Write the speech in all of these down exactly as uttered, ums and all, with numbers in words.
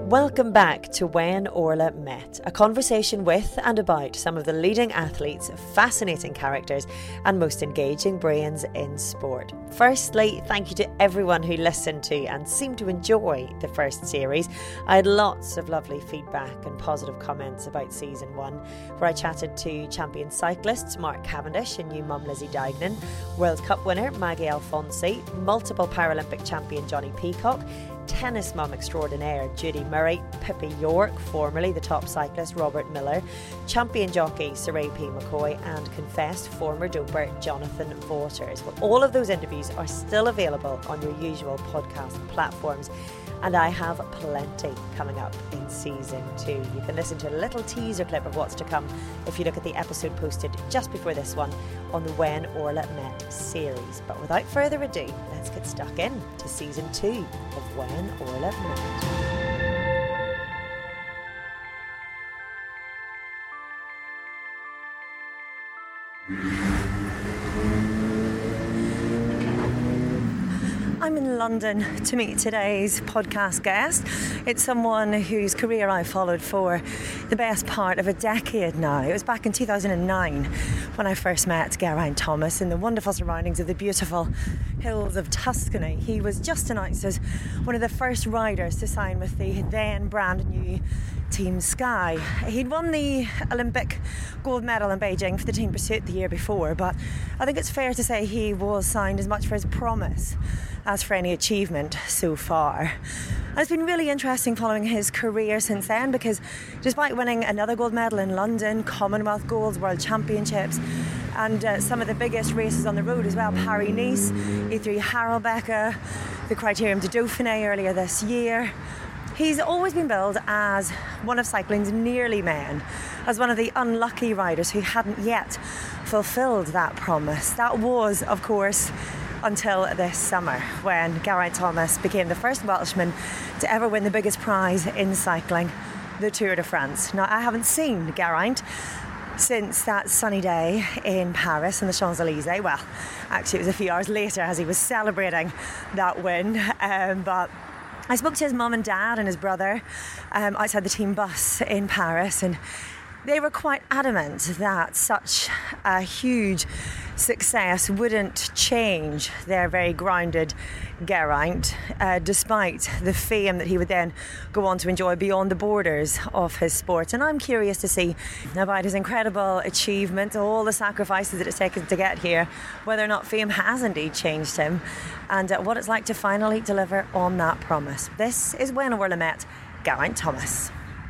Welcome back to When Orla Met, a conversation with and about some of the leading athletes, fascinating characters and most engaging brains in sport. Firstly, thank you to everyone who listened to and seemed to enjoy the first series. I had lots of lovely feedback and positive comments about season one, where I chatted to champion cyclists Mark Cavendish and new mum Lizzie Deignan, World Cup winner Maggie Alfonsi, multiple Paralympic champion Johnny Peacock, tennis mum extraordinaire Judy Murray, Pippi York, formerly the top cyclist Robert Miller, champion jockey Saray P. McCoy, and confessed former doper Jonathan Vaughters. Well, all of those interviews are still available on your usual podcast platforms, and I have plenty coming up in season two. You can listen to a little teaser clip of what's to come if you look at the episode posted just before this one on the When Orla Met series. But without further ado, let's get stuck in to season two of When Orla Met. I'm in London to meet today's podcast guest. It's someone whose career I followed for the best part of a decade now. It was back in two thousand nine when I first met Geraint Thomas in the wonderful surroundings of the beautiful hills of Tuscany. He was just announced as one of the first riders to sign with the then brand new Team Sky. He'd won the Olympic gold medal in Beijing for the team pursuit the year before, but I think it's fair to say he was signed as much for his promise as for any achievement so far. And it's been really interesting following his career since then, because despite winning another gold medal in London, Commonwealth Golds, World Championships, and uh, some of the biggest races on the road as well, Paris-Nice, E three Harelbeke, the Criterium de Dauphiné earlier this year, he's always been billed as one of cycling's nearly men, as one of the unlucky riders who hadn't yet fulfilled that promise. That was, of course, until this summer, when Geraint Thomas became the first Welshman to ever win the biggest prize in cycling, the Tour de France. Now, I haven't seen Geraint since that sunny day in Paris in the Champs-Elysees. Well, actually, it was a few hours later as he was celebrating that win, um, but I spoke to his mum and dad and his brother um, outside the team bus in Paris, and they were quite adamant that such a huge success wouldn't change their very grounded Geraint, uh, despite the fame that he would then go on to enjoy beyond the borders of his sport. And I'm curious to see about his incredible achievement, all the sacrifices that it's taken to get here, whether or not fame has indeed changed him, and uh, what it's like to finally deliver on that promise. This is When Orla Met, Geraint Thomas.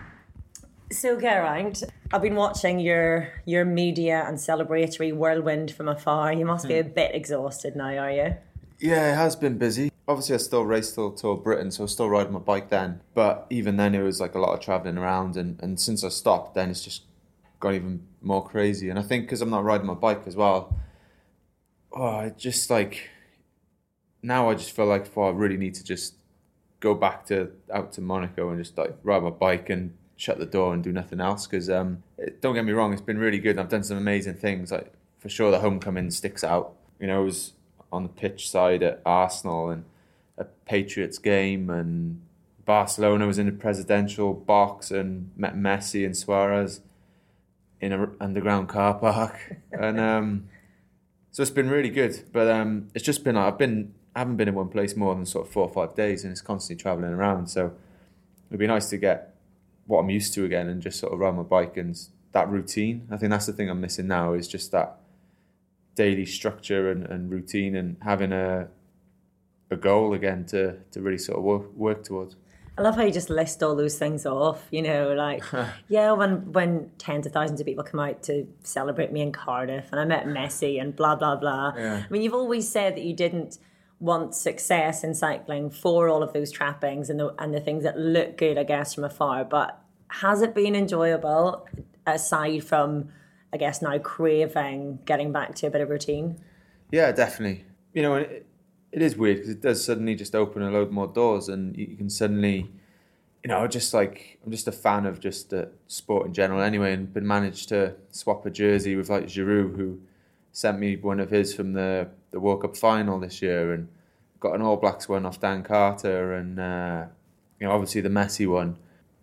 So Geraint, I've been watching your your media and celebratory whirlwind from afar. You must be a bit exhausted now, are you? Yeah, it has been busy. Obviously, I still raced till Tour of Britain, so I was still riding my bike then. But even then, it was like a lot of travelling around. And, and since I stopped, then it's just got even more crazy. And I think because I'm not riding my bike as well, oh, I just like, now I just feel like oh, I really need to just go back to out to Monaco and just like ride my bike and shut the door and do nothing else, because um, don't get me wrong, it's been really good. I've done some amazing things. Like for sure, the homecoming sticks out. You know, I was on the pitch side at Arsenal and a Patriots game, and Barcelona was in the presidential box and met Messi and Suarez in an underground car park, and um, so it's been really good. But um, it's just been I've been I haven't been in one place more than sort of four or five days, and it's constantly travelling around. So it'd be nice to get what I'm used to again and just sort of ride my bike and that routine. I think that's the thing I'm missing now, is just that daily structure and, and routine, and having a a goal again to, to really sort of work, work towards. I love how you just list all those things off, you know, like, yeah, when when tens of thousands of people come out to celebrate me in Cardiff and I met Messi and blah, blah, blah. Yeah. I mean, you've always said that you didn't want success in cycling for all of those trappings and the and the things that look good, I guess, from afar. But has it been enjoyable, aside from, I guess, now craving getting back to a bit of routine? Yeah, definitely. You know, it, it is weird because it does suddenly just open a load more doors, and you can suddenly, you know, just like, I'm just a fan of just the sport in general anyway, and been managed to swap a jersey with like Giroud, who sent me one of his from the, the World Cup final this year, and got an All Blacks one off Dan Carter, and uh, you know, obviously the Messi one.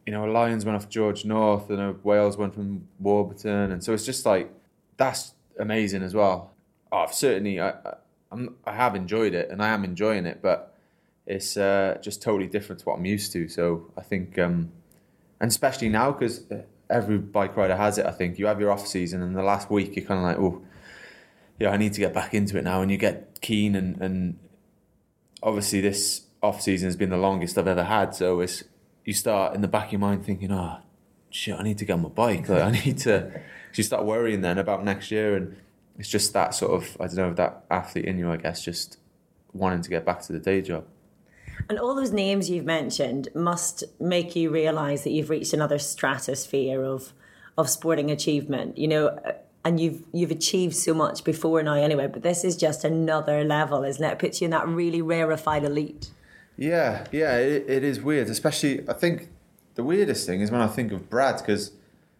you know, Lions went off George North, and a Wales went from Warburton, and so it's just like that's amazing as well. Oh, I've certainly, I, I, I'm, I have enjoyed it, and I am enjoying it, but it's uh, just totally different to what I'm used to. So I think, um, and especially now because every bike rider has it. I think you have your off season, and the last week you're kind of like, oh, yeah, I need to get back into it now, and you get keen, and, and obviously this off season has been the longest I've ever had. So it's you start in the back of your mind thinking, oh, shit, I need to get on my bike. Like, I need to. So you start worrying then about next year, and it's just that sort of, I don't know, that athlete in you, I guess, just wanting to get back to the day job. And all those names you've mentioned must make you realise that you've reached another stratosphere of of sporting achievement, you know, and you've you've achieved so much before now anyway, but this is just another level, isn't it? It puts you in that really rarefied elite. Yeah, yeah, it, it is weird. Especially, I think the weirdest thing is when I think of Brad, because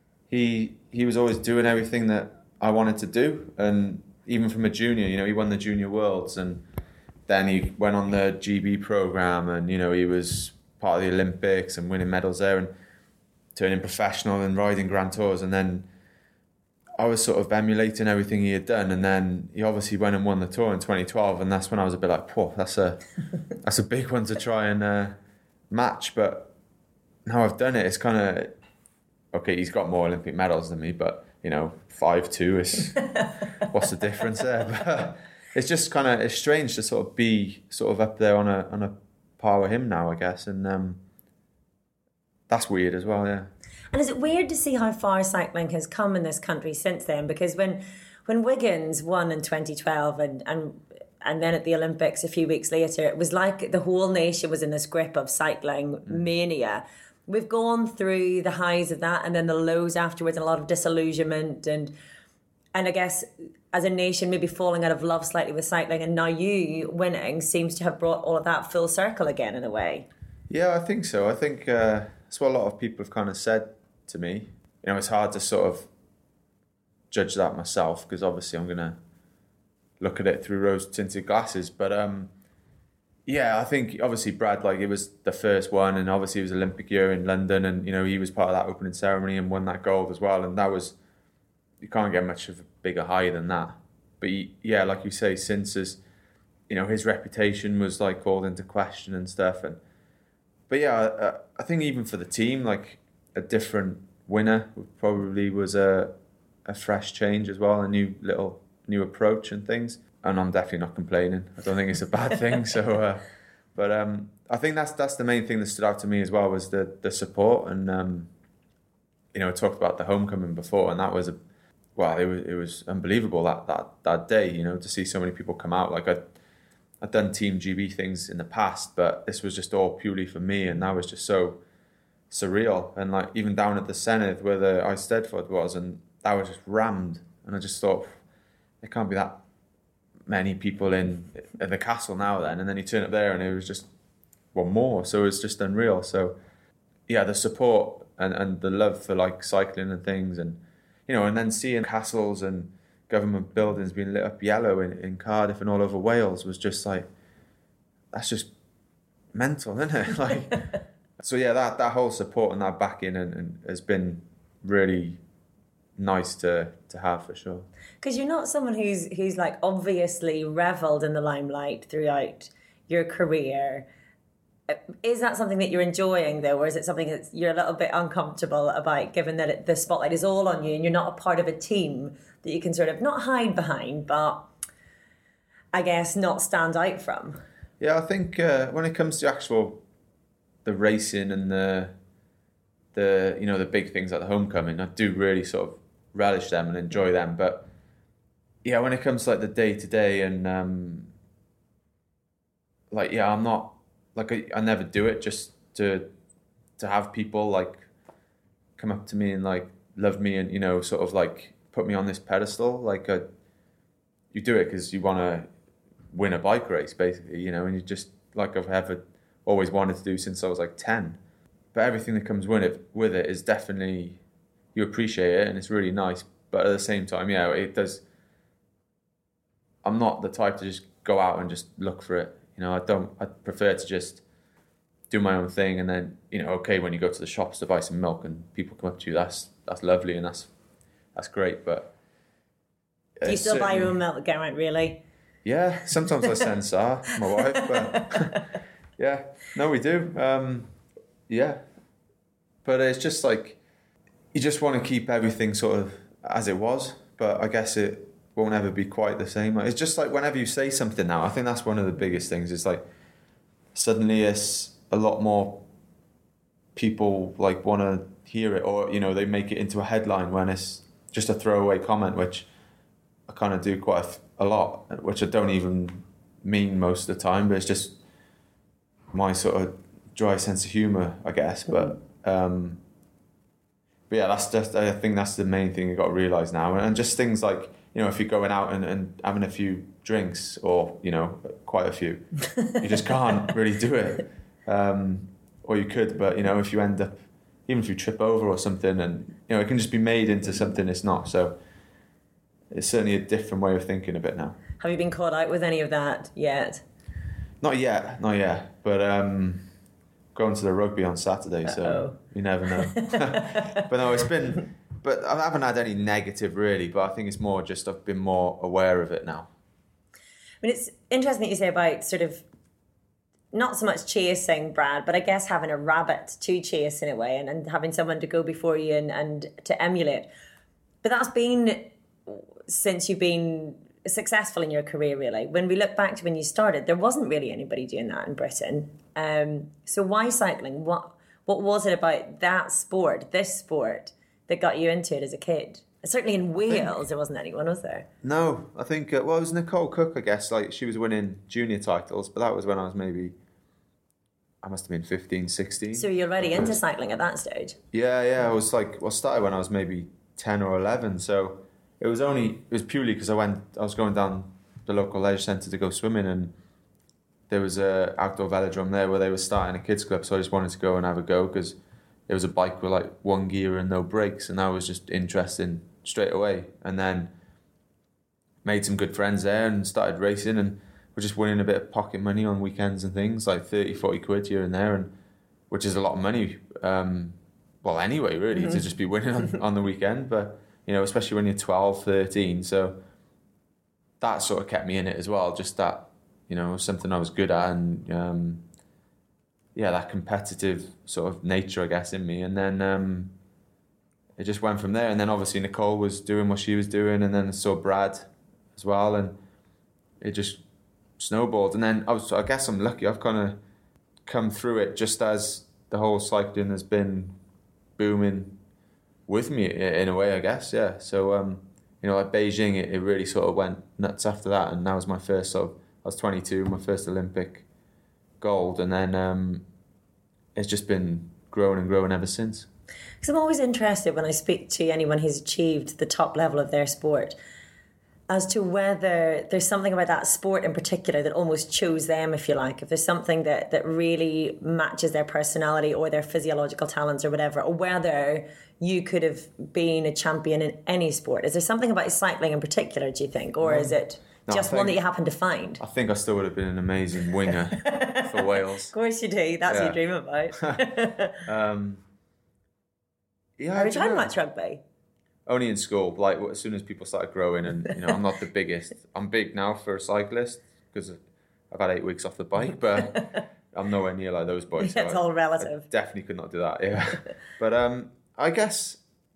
he he was always doing everything that I wanted to do, and even from a junior, you know, he won the Junior Worlds, and then he went on the G B program, and you know, he was part of the Olympics and winning medals there, and turning professional and riding Grand Tours, and then I was sort of emulating everything he had done, and then he obviously went and won the Tour in twenty twelve, and that's when I was a bit like, whoa, that's a that's a big one to try and uh, match. But now I've done it, it's kind of okay. He's got more Olympic medals than me, but you know, five two is what's the difference there? But it's just kind of it's strange to sort of be sort of up there on a on a par with him now, I guess, and um, that's weird as well, yeah. And is it weird to see how far cycling has come in this country since then? Because when when Wiggins won in twenty twelve and, and and then at the Olympics a few weeks later, it was like the whole nation was in this grip of cycling mm. mania. We've gone through the highs of that and then the lows afterwards, and a lot of disillusionment and and I guess as a nation maybe falling out of love slightly with cycling, and now you winning seems to have brought all of that full circle again in a way. Yeah, I think so. I think uh, that's what a lot of people have kind of said to me. You know, it's hard to sort of judge that myself because obviously I'm going to look at it through rose-tinted glasses. But um, yeah, I think obviously Brad, like it was the first one, and obviously it was Olympic year in London, and you know he was part of that opening ceremony and won that gold as well. And that was, you can't get much of a bigger high than that. But he, yeah, like you say, since his, you know, his reputation was like called into question and stuff. And but yeah, I, I think even for the team, like a different winner probably was a a fresh change as well, a new little new approach and things. And I'm definitely not complaining. I don't think it's a bad thing. So, uh, but um, I think that's that's the main thing that stood out to me as well was the the support. And um, you know, I talked about the homecoming before, and that was a well, it was it was unbelievable that that that day. You know, to see so many people come out. Like I. I'd done Team G B things in the past, but this was just all purely for me, and that was just so surreal. And like even down at the Senedd where the Eisteddfod was, and that was just rammed, and I just thought there can't be that many people in at the castle now then. And then you turn up there and it was just one more, so it was just unreal. So yeah, the support and, and the love for like cycling and things, and you know, and then seeing castles and government buildings being lit up yellow in, in Cardiff and all over Wales was just like, that's just mental, isn't it? Like, so yeah, that, that whole support and that backing and, and has been really nice to to have for sure. Because you're not someone who's who's like obviously revelled in the limelight throughout your career. Is that something that you're enjoying though, or is it something that you're a little bit uncomfortable about, given that it, the spotlight is all on you and you're not a part of a team that you can sort of not hide behind, but I guess not stand out from? Yeah, I think uh, when it comes to actual the racing and the the you know the big things like the homecoming, I do really sort of relish them and enjoy them. But yeah, when it comes to like the day to day and um, like yeah, I'm not. Like I, I never do it just to to have people like come up to me and like love me and you know sort of like put me on this pedestal. Like a, you do it because you want to win a bike race basically, you know, and you just like I've ever always wanted to do since I was like ten. But everything that comes with it with it is definitely, you appreciate it and it's really nice. But at the same time, yeah, it does. I'm not the type to just go out and just look for it. You know, I don't. I prefer to just do my own thing, and then, you know, okay, when you go to the shops to buy some milk and people come up to you, that's that's lovely and that's that's great. But do you still buy your own milk, Geraint? Really? Yeah, sometimes I send Sarah, my wife, but yeah, no, we do. Um, yeah, but it's just like you just want to keep everything sort of as it was, but I guess it won't ever be quite the same. It's just like whenever you say something now, I think that's one of the biggest things. It's like suddenly it's a lot more people like want to hear it, or, you know, they make it into a headline when it's just a throwaway comment, which I kind of do quite a, a lot, which I don't even mean most of the time, but it's just my sort of dry sense of humour, I guess. But um, but yeah, that's just, I think that's the main thing you've got to realise now. And just things like, you know, if you're going out and, and having a few drinks, or, you know, quite a few, you just can't really do it. Um, or you could, but, you know, if you end up, even if you trip over or something, and, you know, it can just be made into something it's not. So it's certainly a different way of thinking of it now. Have you been caught out with any of that yet? Not yet, not yet. But um, going to the rugby on Saturday, so Uh-oh. You never know. But no, it's been, but I haven't had any negative really, but I think it's more just I've been more aware of it now. I mean, it's interesting that you say about sort of not so much chasing, Brad, but I guess having a rabbit to chase in a way, and, and having someone to go before you and, and to emulate. But that's been since you've been successful in your career, really. When we look back to when you started, there wasn't really anybody doing that in Britain. Um, so why cycling? What what was it about that sport, this sport, that got you into it as a kid? Certainly in Wales, think, there wasn't anyone, was there? No, I think, uh, well, it was Nicole Cook, I guess. Like, she was winning junior titles, but that was when I was maybe, I must have been fifteen, sixteen. So you're already into cycling at that stage? Yeah, yeah. I was like, well, I started when I was maybe ten or eleven. So it was only, it was purely because I went, I was going down the local leisure centre to go swimming, and there was a outdoor velodrome there where they were starting a kids club. So I just wanted to go and have a go because there was a bike with like one gear and no brakes, and I was just interested straight away. And then made some good friends there and started racing, and we're just winning a bit of pocket money on weekends and things, like thirty, forty quid here and there, and which is a lot of money. Um, well, anyway, really, mm-hmm. to just be winning on, on the weekend. But, you know, especially when you're twelve, thirteen. So that sort of kept me in it as well. Just that, you know, something I was good at, and um, yeah, that competitive sort of nature, I guess, in me. And then um, it just went from there. And then obviously Nicole was doing what she was doing, and then I saw Brad as well, and it just snowballed. And then I was, I guess I'm lucky. I've kind of come through it just as the whole cycling has been booming with me in a way, I guess. Yeah. So um, you know, like Beijing, it, it really sort of went nuts after that, and that was my first sort of, I was twenty-two, my first Olympic gold, and then um, it's just been growing and growing ever since. Because I'm always interested when I speak to anyone who's achieved the top level of their sport as to whether there's something about that sport in particular that almost chose them, if you like. If there's something that, that really matches their personality or their physiological talents or whatever, or whether you could have been a champion in any sport. Is there something about cycling in particular, do you think? Or is it no, just think, one that you happen to find? I think I still would have been an amazing winger for Wales. Of course you do. That's yeah. what you dream about. um, yeah, Have you tried much rugby? Only in school. Like, as soon as people started growing, and, you know, I'm not the biggest. I'm big now for a cyclist because I've had eight weeks off the bike, but I'm nowhere near like those boys. That's so all I, relative. I definitely could not do that, yeah. But um, I guess,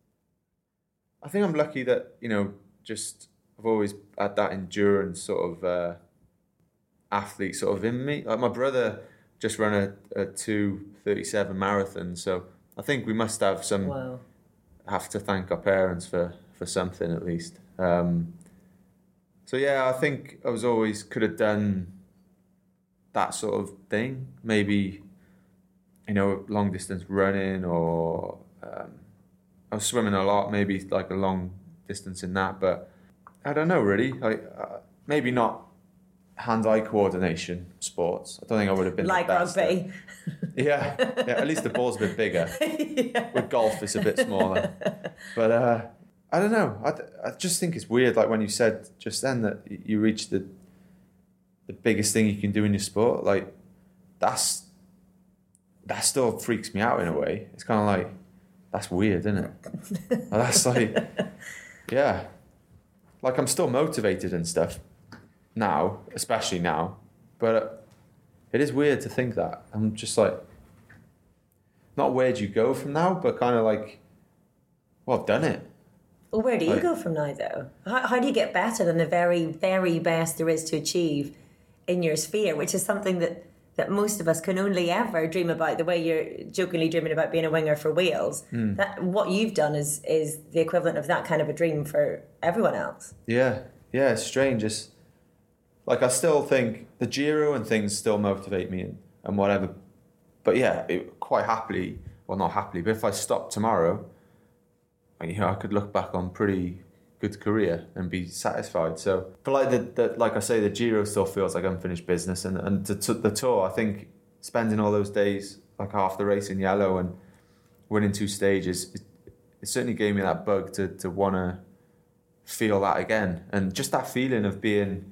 I think I'm lucky that, you know, just I've always had that endurance sort of uh, athlete sort of in me. Like, my brother just ran a, a two thirty-seven marathon, so I think we must have some... Wow. have to thank our parents for, for something at least. Um, so yeah, I think I was always could have done that sort of thing. Maybe, you know, long distance running, or um, I was swimming a lot, maybe like a long distance in that. But I don't know really. Like uh, maybe not hand-eye coordination sports. I don't think I would have been like the best rugby. Yeah, yeah, at least the ball's a bit bigger. Yeah. With golf, it's a bit smaller. But uh, I don't know. I, I just think it's weird, like when you said just then that you reached the the biggest thing you can do in your sport. Like, that's that still freaks me out in a way. It's kind of like, that's weird, isn't it? That's like, yeah. Like, I'm still motivated and stuff now, especially now. But it is weird to think that. I'm just like, not where do you go from now, but kind of like, well, I've done it. Well, where do you like, go from now, though? How, how do you get better than the very, very best there is to achieve in your sphere, which is something that, that most of us can only ever dream about, the way you're jokingly dreaming about being a winger for Wales. Mm. That what you've done is is the equivalent of that kind of a dream for everyone else. Yeah, yeah, it's strange. It's, like, I still think the Giro and things still motivate me and, and whatever. But yeah, it, quite happily, well, not happily, but if I stopped tomorrow, you know, I could look back on pretty good career and be satisfied. So, but like the, the like I say, the Giro still feels like unfinished business, and and the, the Tour, I think spending all those days, like half the race in yellow and winning two stages, it, it certainly gave me that bug to to want to feel that again, and just that feeling of being,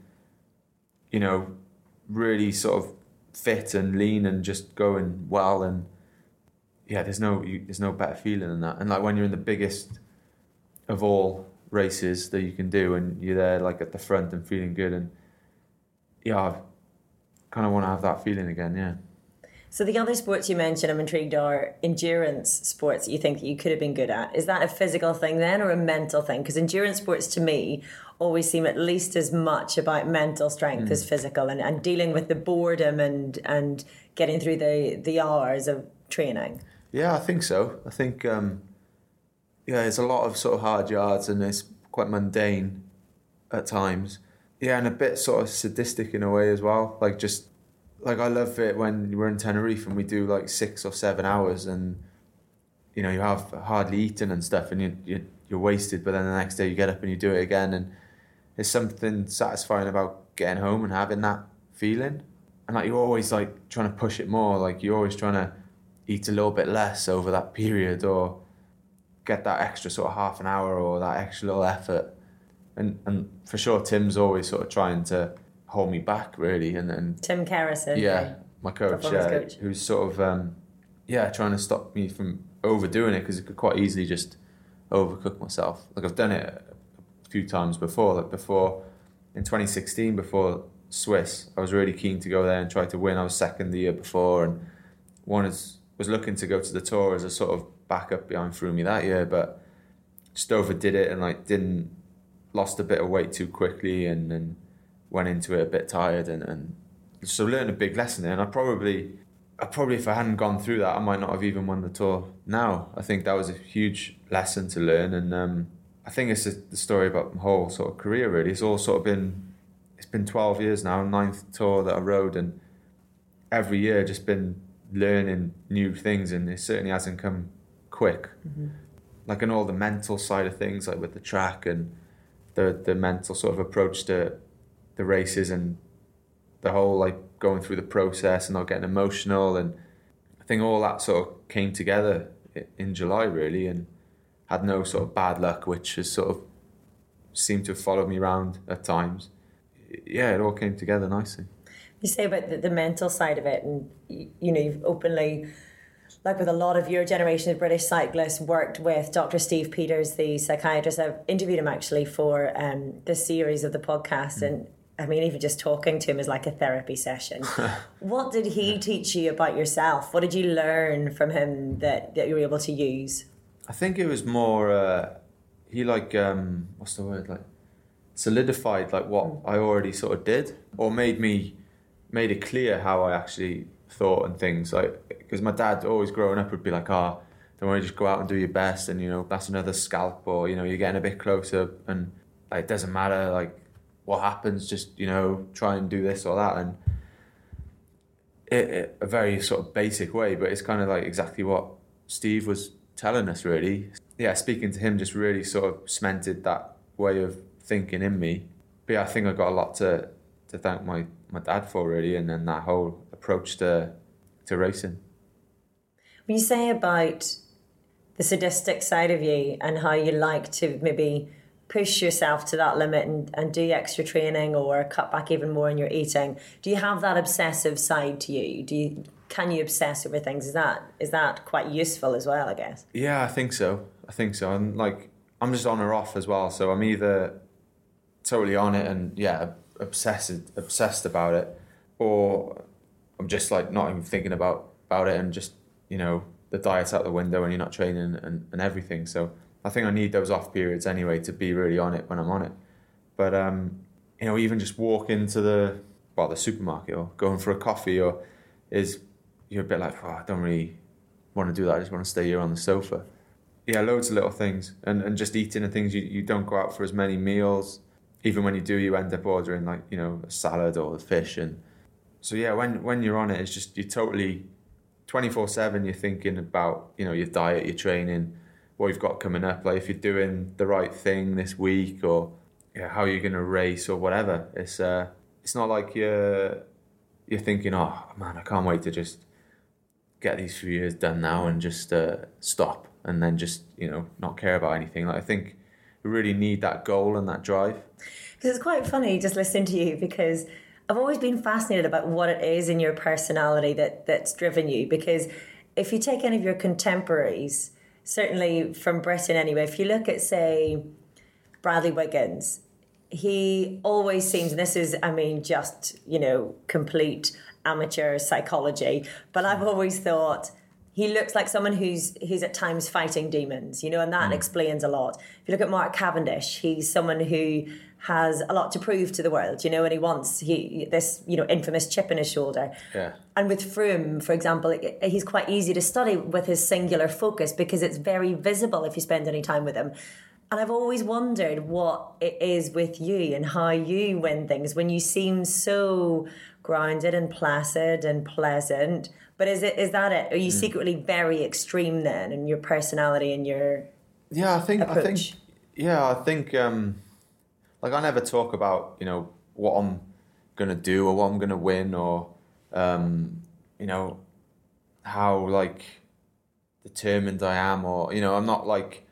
you know, really sort of fit and lean and just going well. And yeah, there's no you, there's no better feeling than that. And like when you're in the biggest of all races that you can do, and you're there like at the front and feeling good, and yeah, I kind of want to have that feeling again. Yeah. So the other sports you mentioned, I'm intrigued, are endurance sports that you think that you could have been good at. Is that a physical thing then, or a mental thing? Because endurance sports to me always seem at least as much about mental strength mm. as physical, and, and dealing with the boredom and and getting through the the hours of training. Yeah, I think so. I think um yeah, it's a lot of sort of hard yards, and it's quite mundane at times. Yeah, and a bit sort of sadistic in a way as well. Like just, like I love it when we're in Tenerife and we do like six or seven hours, and you know you have hardly eaten and stuff, and you, you you're wasted. But then the next day you get up and you do it again, and there's something satisfying about getting home and having that feeling. And like you're always like trying to push it more. Like you're always trying to eat a little bit less over that period, or get that extra sort of half an hour or that extra little effort. And and for sure, Tim's always sort of trying to hold me back, really. And then Tim Kerrison, yeah, my coach, yeah, coach. who's sort of um, yeah trying to stop me from overdoing it, because it could quite easily just overcook myself. Like I've done it a few times before. Like before in twenty sixteen, before Swiss, I was really keen to go there and try to win. I was second the year before, and wanted was looking to go to the Tour as a sort of backup behind Froome that year, but just overdid it and like didn't lost a bit of weight too quickly, and, and went into it a bit tired, and, and so learned a big lesson there. And I probably I probably if I hadn't gone through that, I might not have even won the Tour now. I think that was a huge lesson to learn, and um, I think it's a, the story about my whole sort of career really. It's all sort of been it's been twelve years now, ninth Tour that I rode, and every year just been learning new things, and it certainly hasn't come quick. Mm-hmm. Like in all the mental side of things, like with the track and the the mental sort of approach to the races, and the whole like going through the process and not getting emotional, and I think all that sort of came together in July really, and had no sort of bad luck, which has sort of seemed to have followed me around at times. Yeah, it all came together nicely. You say about the, the mental side of it, and you know, you've openly, like with a lot of your generation of British cyclists, worked with Doctor Steve Peters, the psychiatrist. I've interviewed him actually for um, this series of the podcast, mm. and I mean, even just talking to him is like a therapy session. What did he teach you about yourself? What did you learn from him that, that you were able to use? I think it was more, uh, he like, um, what's the word, like solidified like what mm. I already sort of did, or made me, made it clear how I actually thought and things. Like, because my dad always growing up would be like, oh, don't worry, just go out and do your best, and you know, that's another scalp, or you know, you're getting a bit closer, and like, it doesn't matter like what happens, just you know, try and do this or that. And it, it, a very sort of basic way, but it's kind of like exactly what Steve was telling us really. Yeah, speaking to him just really sort of cemented that way of thinking in me. But yeah, I think I got a lot to to thank my my dad for really, and then that whole approach to to racing. When you say about the sadistic side of you and how you like to maybe push yourself to that limit and, and do extra training or cut back even more in your eating, do you have that obsessive side to you? Do you can you obsess over things? Is that is that quite useful as well, I guess? Yeah, I think so. I think so. And like, I'm just on or off as well. So I'm either totally on it and yeah, obsessed obsessed about it, or I'm just like not even thinking about about it and just, you know, the diet's out the window and you're not training and, and everything. So I think I need those off periods anyway to be really on it when I'm on it. But um, you know, even just walk into the well the supermarket or going for a coffee or is you're a bit like, oh, I don't really want to do that. I just want to stay here on the sofa. Yeah, loads of little things, and and just eating and things. You you don't go out for as many meals. Even when you do, you end up ordering like, you know, a salad or the fish. And so yeah, when when you're on it, it's just you're totally twenty-four seven. You're thinking about, you know, your diet, your training, what you've got coming up. Like if you're doing the right thing this week, or yeah, how you're gonna race or whatever. It's uh, it's not like you're you're thinking, oh man, I can't wait to just get these few years done now and just uh, stop and then just, you know, not care about anything. Like I think you really need that goal and that drive. Because it's quite funny just listening to you, because I've always been fascinated about what it is in your personality that that's driven you. Because if you take any of your contemporaries, certainly from Britain anyway, if you look at, say, Bradley Wiggins, he always seems, and this is, I mean, just, you know, complete amateur psychology, but I've always thought he looks like someone who's who's at times fighting demons, you know, and that mm. explains a lot. If you look at Mark Cavendish, he's someone who has a lot to prove to the world, you know, and he wants he this, you know, infamous chip in his shoulder. Yeah. And with Froome, for example, he's quite easy to study with his singular focus because it's very visible if you spend any time with him. And I've always wondered what it is with you and how you win things when you seem so grounded and placid and pleasant. But is it is that it? Are you mm. secretly very extreme then in your personality and your yeah? I think approach? I think yeah. I think um, like I never talk about, you know, what I'm gonna do or what I'm gonna win or um, you know, how like determined I am, or you know, I'm not like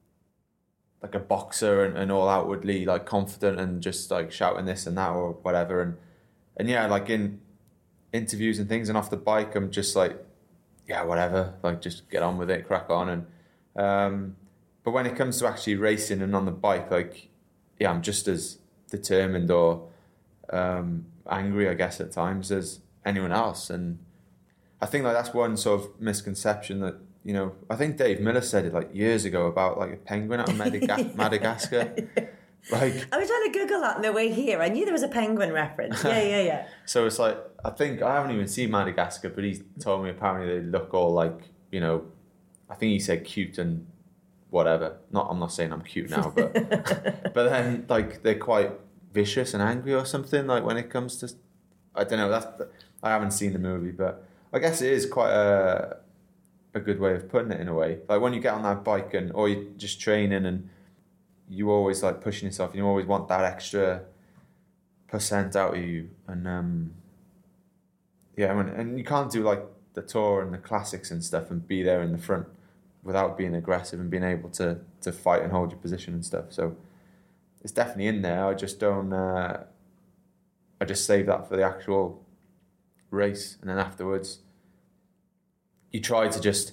like a boxer and, and all outwardly like confident and just like shouting this and that or whatever. And and yeah, like in interviews and things and off the bike, I'm just like, yeah, whatever, like just get on with it, crack on. And um, but when it comes to actually racing and on the bike, like, yeah, I'm just as determined or um, angry, I guess, at times as anyone else. And I think like that's one sort of misconception that, you know, I think Dave Miller said it like years ago about like a penguin out of Madagascar. yeah. Madagascar. Like, I was trying to Google that on the way here. I knew there was a penguin reference. Yeah, yeah, yeah. So it's like, I think, I haven't even seen Madagascar, but he's told me apparently they look all like, you know, I think he said cute and whatever. Not, I'm not saying I'm cute now, but but then like they're quite vicious and angry or something. Like when it comes to, I don't know. That's I haven't seen the movie, but I guess it is quite a a good way of putting it in a way. Like when you get on that bike and or you're just training and you always like pushing yourself and you always want that extra percent out of you. And um, yeah, I mean, and you can't do like the Tour and the classics and stuff and be there in the front without being aggressive and being able to to fight and hold your position and stuff. So it's definitely in there. I just don't, uh, I just save that for the actual race. And then afterwards, you try to just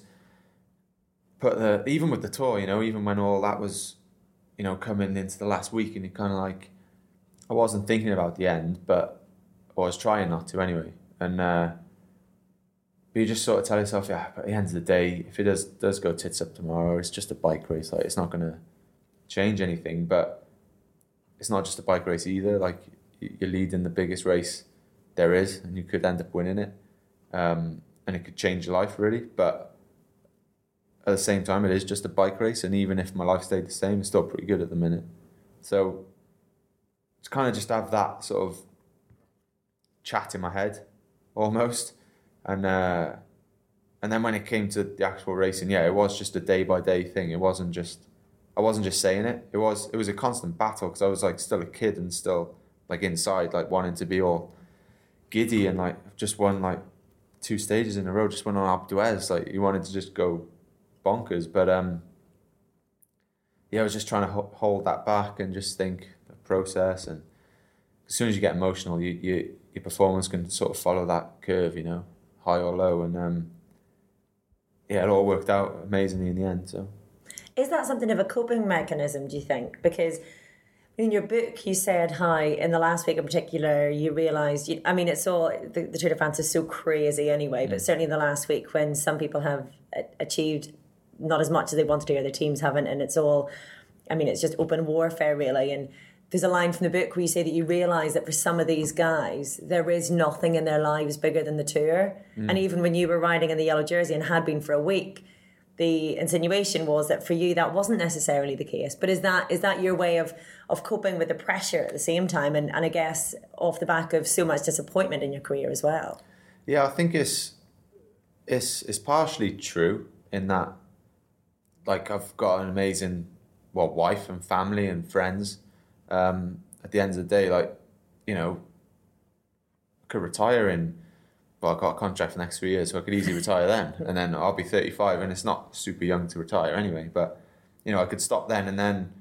put the, even with the Tour, you know, even when all that was, you know, coming into the last week and you kind of like, I wasn't thinking about the end, but I was trying not to anyway. And uh, but you just sort of tell yourself, yeah, but at the end of the day, if it does does go tits up tomorrow, it's just a bike race. Like it's not going to change anything. But it's not just a bike race either. Like you're leading the biggest race there is, and you could end up winning it, um, and it could change your life really. But at the same time, it is just a bike race, and even if my life stayed the same, it's still pretty good at the minute. So it's kind of just have that sort of chat in my head, almost. And uh, and then when it came to the actual racing, yeah, it was just a day by day thing. It wasn't just, I wasn't just saying it. It was it was a constant battle because I was like still a kid and still like inside, like wanting to be all giddy and like just won like two stages in a row, just went on Alpe d'Huez. Like you wanted to just go bonkers, but um, yeah, I was just trying to ho- hold that back and just think the process. And as soon as you get emotional, you, you your performance can sort of follow that curve, you know. high or low, and um, yeah, it all worked out amazingly in the end. So, is that something of a coping mechanism, do you think? Because in your book, you said how in the last week in particular, you realised, you, I mean, it's all, the, the Tour de France is so crazy anyway, mm. but certainly in the last week when some people have achieved not as much as they wanted to, or their teams haven't, and it's all, I mean, it's just open warfare really. And there's a line from the book where you say that you realise that for some of these guys, there is nothing in their lives bigger than the Tour. Mm. And even when you were riding in the yellow jersey and had been for a week, the insinuation was that for you that wasn't necessarily the case. But is that is that your way of of coping with the pressure at the same time, and, and I guess off the back of so much disappointment in your career as well? Yeah, I think it's it's it's partially true in that, like, I've got an amazing well wife and family and friends. Um, at the end of the day, like, you know, I could retire in, well, I've got a contract for the next three years, so I could easily retire then. And then I'll be thirty-five, and it's not super young to retire anyway. But, you know, I could stop then, and then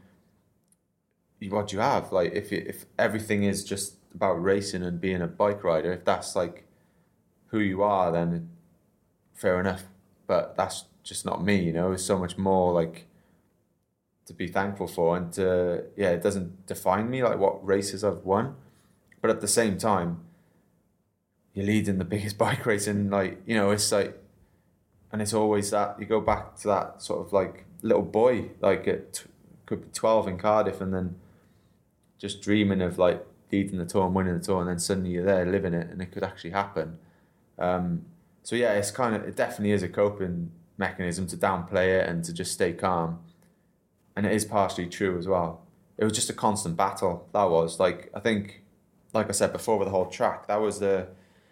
what do you have? Like, if you, if everything is just about racing and being a bike rider, if that's, like, who you are, then fair enough. But that's just not me, you know. There's so much more, like, to be thankful for, and to, yeah, it doesn't define me, like what races I've won, but at the same time, you're leading the biggest bike race, and, like, you know, it's like, and it's always that you go back to that sort of like little boy, like it could be twelve in Cardiff, and then just dreaming of like leading the Tour and winning the Tour, and then suddenly you're there living it, and it could actually happen. Um, so yeah, it's kind of, it definitely is a coping mechanism to downplay it and to just stay calm. And it is partially true as well. It was just a constant battle. That was, like, I think, like I said before with the whole track, that was the,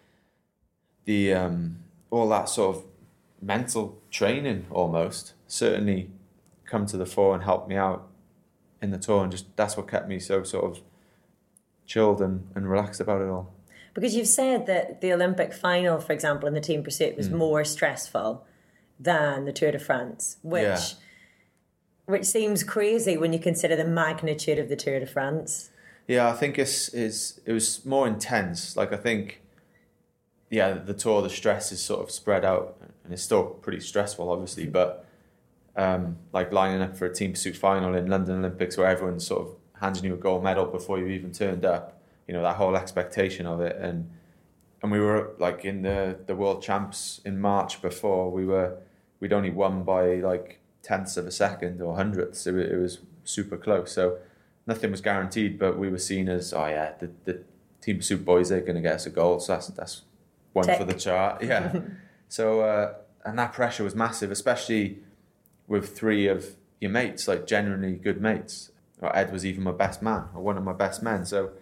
the um, all that sort of mental training almost certainly come to the fore and helped me out in the Tour. And just, that's what kept me so sort of chilled and, and relaxed about it all. Because you've said that the Olympic final, for example, in the team pursuit was mm. more stressful than the Tour de France, which... Yeah. Which seems crazy when you consider the magnitude of the Tour de France. Yeah, I think it's, it's it was more intense. Like, I think, yeah, the Tour, the stress is sort of spread out, and it's still pretty stressful, obviously. But um, like lining up for a team pursuit final in London Olympics, where everyone's sort of handing you a gold medal before you even turned up. You know, that whole expectation of it, and and we were like in the the World Champs in March before. We were we'd only won by like tenths of a second or hundredths. It, it was super close, so nothing was guaranteed, but we were seen as, oh yeah, the, the team pursuit boys are going to get us a gold, so that's that's one Tick. For the chart. Yeah. So uh, and that pressure was massive, especially with three of your mates, like genuinely good mates. Or Ed was even my best man, or one of my best men. So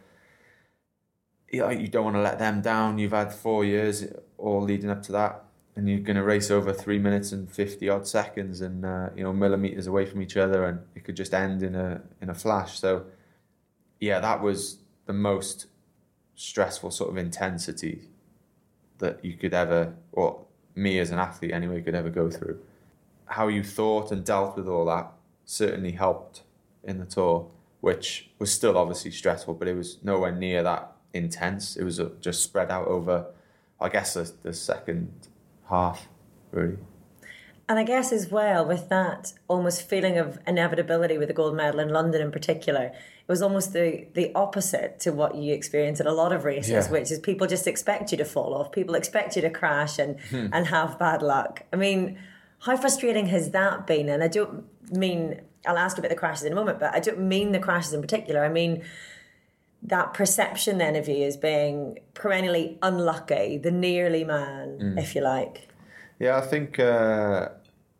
yeah, you don't want to let them down. You've had four years all leading up to that, and you're going to race over three minutes and fifty odd seconds, and uh, you know, millimeters away from each other, and it could just end in a in a flash. So, yeah, that was the most stressful sort of intensity that you could ever, or me as an athlete anyway, could ever go through. How you thought and dealt with all that certainly helped in the Tour, which was still obviously stressful, but it was nowhere near that intense. It was just spread out over, I guess, the, the second half, really. And I guess as well, with that almost feeling of inevitability with the gold medal in London in particular, it was almost the, the opposite to what you experience in a lot of races, yeah. which is people just expect you to fall off. People expect you to crash and, hmm. and have bad luck. I mean, how frustrating has that been? And I don't mean, I'll ask about the crashes in a moment, but I don't mean the crashes in particular. I mean, that perception then of you as being perennially unlucky, the nearly man, mm. if you like. Yeah, I think uh,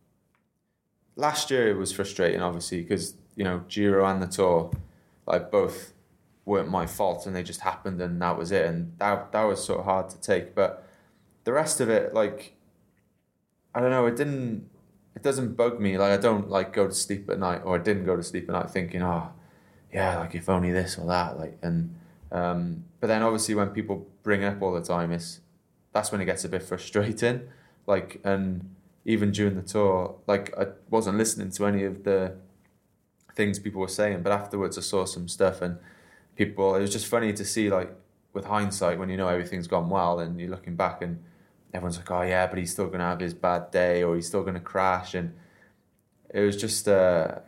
last year it was frustrating, obviously, because, you know, Giro and the Tour, like, both weren't my fault, and they just happened, and that was it. And that that was sort of hard to take. But the rest of it, like, I don't know, it didn't, it doesn't bug me. Like, I don't, like, go to sleep at night, or I didn't go to sleep at night thinking, oh, yeah, like, if only this or that. Like, and um, but then obviously when people bring up all the time, it's, that's when it gets a bit frustrating. Like, and even during the Tour, like, I wasn't listening to any of the things people were saying, but afterwards I saw some stuff, and people, it was just funny to see, like, with hindsight, when you know everything's gone well and you're looking back, and everyone's like, oh yeah, but he's still going to have his bad day, or he's still going to crash. And it was just, uh,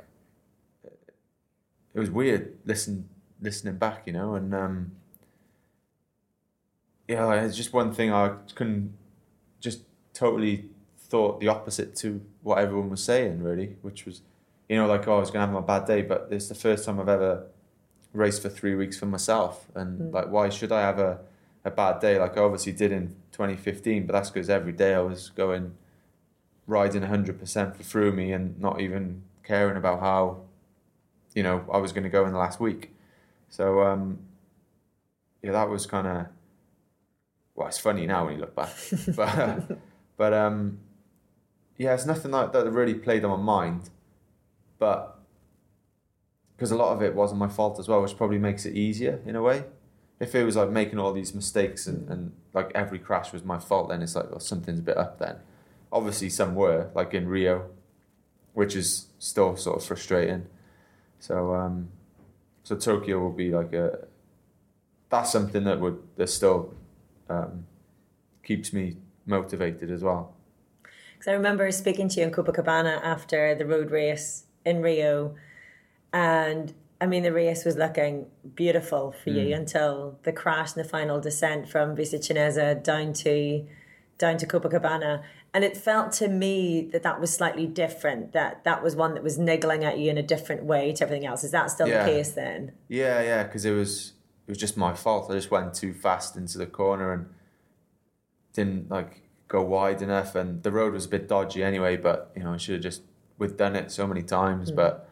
it was weird listen, listening back, you know, and um, yeah, it's just one thing I couldn't, just totally thought the opposite to what everyone was saying, really, which was, you know, like, oh, I was going to have my bad day, but it's the first time I've ever raced for three weeks for myself. And mm. like, why should I have a, a bad day? Like I obviously did in twenty fifteen, but that's because every day I was going riding one hundred percent for through me and not even caring about how, you know, I was going to go in the last week. So, um, yeah, that was kind of, well, it's funny now when you look back. but, but um, yeah, it's nothing like that really played on my mind. But because a lot of it wasn't my fault as well, which probably makes it easier in a way. If it was like making all these mistakes and, and like every crash was my fault, then it's like, well, something's a bit up then. Obviously some were, like in Rio, which is still sort of frustrating. So um, so Tokyo will be like a, that's something that would, that still um, keeps me motivated as well. Because I remember speaking to you in Copacabana after the road race in Rio, and I mean, the race was looking beautiful for you mm. until the crash and the final descent from Vista Cinesa down to down to Copacabana. And it felt to me that that was slightly different, that that was one that was niggling at you in a different way to everything else. Is that still yeah. the case then? Yeah, yeah, because it was, it was just my fault. I just went too fast into the corner and didn't like go wide enough. And the road was a bit dodgy anyway, but, you know, I should have just, we've done it so many times, mm. but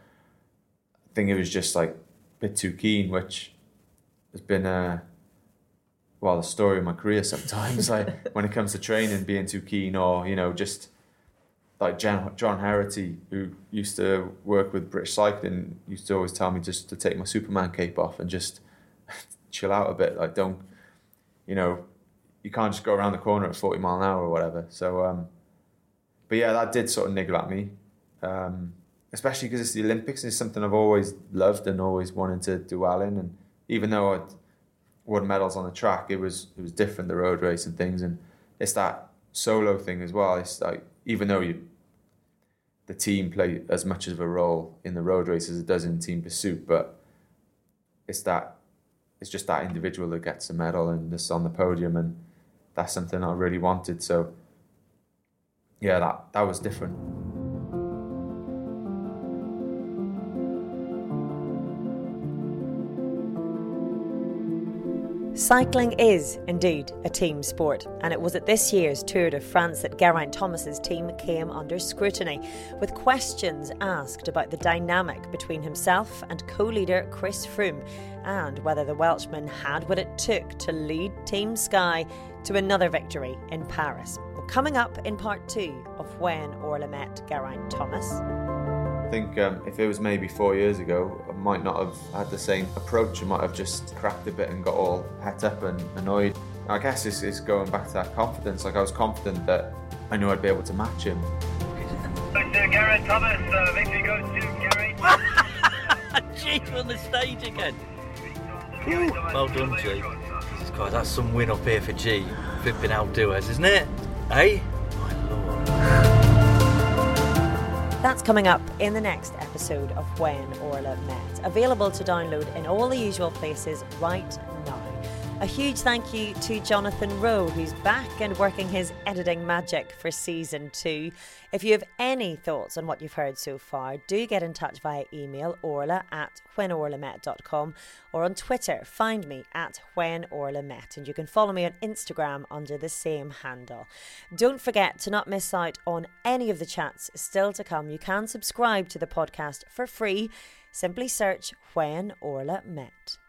I think it was just like a bit too keen, which has been a, well, the story of my career sometimes. Like when it comes to training, being too keen, or, you know, just like John, John Harity, who used to work with British Cycling, used to always tell me just to take my Superman cape off and just chill out a bit. Like, don't, you know, you can't just go around the corner at forty mile an hour or whatever. So, um, but yeah, that did sort of niggle at me. Um, especially because it's the Olympics and it's something I've always loved and always wanted to do well in. And even though I'd won medals on the track, it was it was different, the road race and things. And it's that solo thing as well. It's like, even though you the team play as much of a role in the road race as it does in team pursuit, but it's that it's just that individual that gets a medal and just on the podium, and that's something I really wanted. So yeah, that that was different. Cycling is indeed a team sport, and it was at this year's Tour de France that Geraint Thomas's team came under scrutiny, with questions asked about the dynamic between himself and co-leader Chris Froome, and whether the Welshman had what it took to lead Team Sky to another victory in Paris. Well, coming up in part two of When Orla Met Geraint Thomas. I think um, if it was maybe four years ago, I might not have had the same approach. I might have just cracked a bit and got all het up and annoyed. I guess it's, it's going back to that confidence. Like, I was confident that I knew I'd be able to match him. Back to Geraint Thomas. Uh, victory goes to Geraint. G on the stage again. Ooh, well done, G. God, that's some win up here for G. Flipping outdo us, isn't it? Eh? My lord. That's coming up in the next episode of When Orla Met, available to download in all the usual places right now. A huge thank you to Jonathan Rowe, who's back and working his editing magic for season two. If you have any thoughts on what you've heard so far, do get in touch via email, orla at when orla met dot com, or on Twitter, find me at when orla met, and you can follow me on Instagram under the same handle. Don't forget to not miss out on any of the chats still to come. You can subscribe to the podcast for free. Simply search When Orla Met.